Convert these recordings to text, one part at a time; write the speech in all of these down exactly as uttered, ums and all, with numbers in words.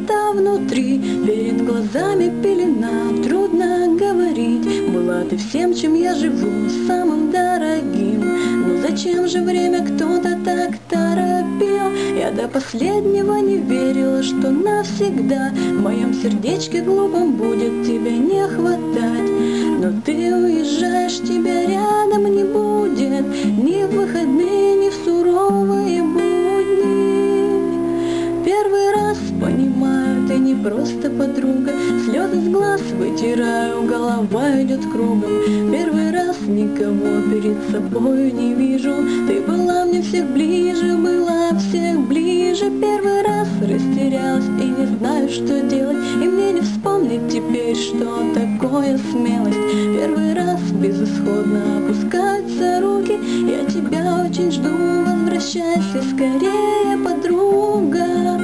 пустота внутри, перед глазами пелена, трудно говорить. Была ты всем, чем я живу, самым дорогим. Но зачем же время кто-то так торопил? Я до последнего не верила, что навсегда в моем сердечке глупом будет тебя не хватать. Но ты уезжаешь, тебя рядом не будет ни в выходные, ни в суровые будни. Первый раз понимаю, ты не просто подруга, слезы с глаз вытираю, голова идет кругом. Первый раз никого перед собой не вижу, ты была мне всех ближе, была всех ближе. Первый раз растерялась и не знаю, что делать, и мне не вспомнить теперь, что такое смелость. Первый раз безысходно опускаются руки, я тебя очень жду, возвращайся скорее, подруга.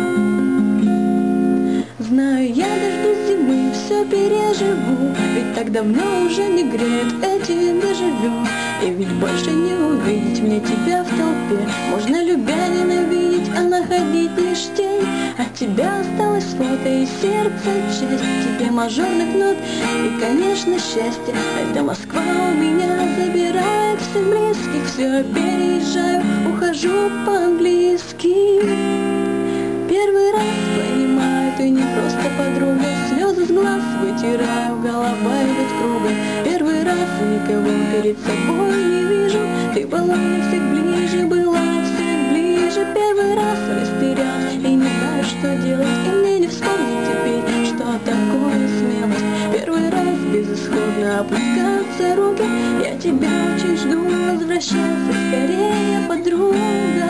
Знаю, я дождусь зимы, все переживу, ведь так давно уже не греют эти дежавю. И ведь больше не увидеть мне тебя в толпе, можно любя ненавидеть, а находить лишь тень. От тебя осталось фото и сердце часть, тебе мажорных нот и, конечно, счастье. Это Москва у меня забирает всех близких, все переезжаю, ухожу по-английски. Первый раз понимаю, ты не просто подруга, слезы с глаз вытираю, голова идет кругом. Первый раз никого перед собой не вижу, ты была мне всех ближе, была всех ближе. Первый раз растерялась и не знаю, что делать, и мне не вспомнить теперь, что такое смелость. Первый раз безысходно опускаются руки, я тебя очень жду, возвращайся скорее, подруга,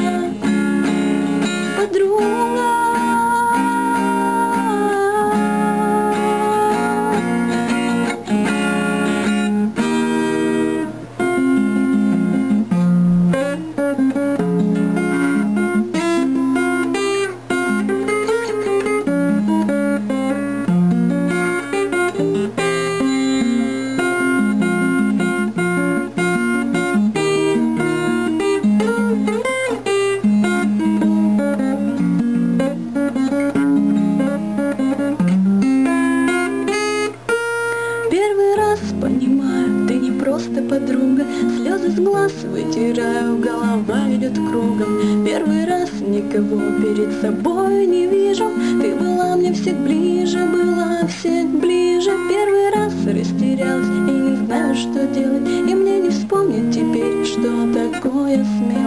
подруга. Понимаю, ты не просто подруга, слезы с глаз вытираю, голова идет кругом. Первый раз никого перед собой не вижу, ты была мне всех ближе, была всех ближе. Первый раз растерялась и не знаю, что делать, и мне не вспомнить теперь, что такое смерть.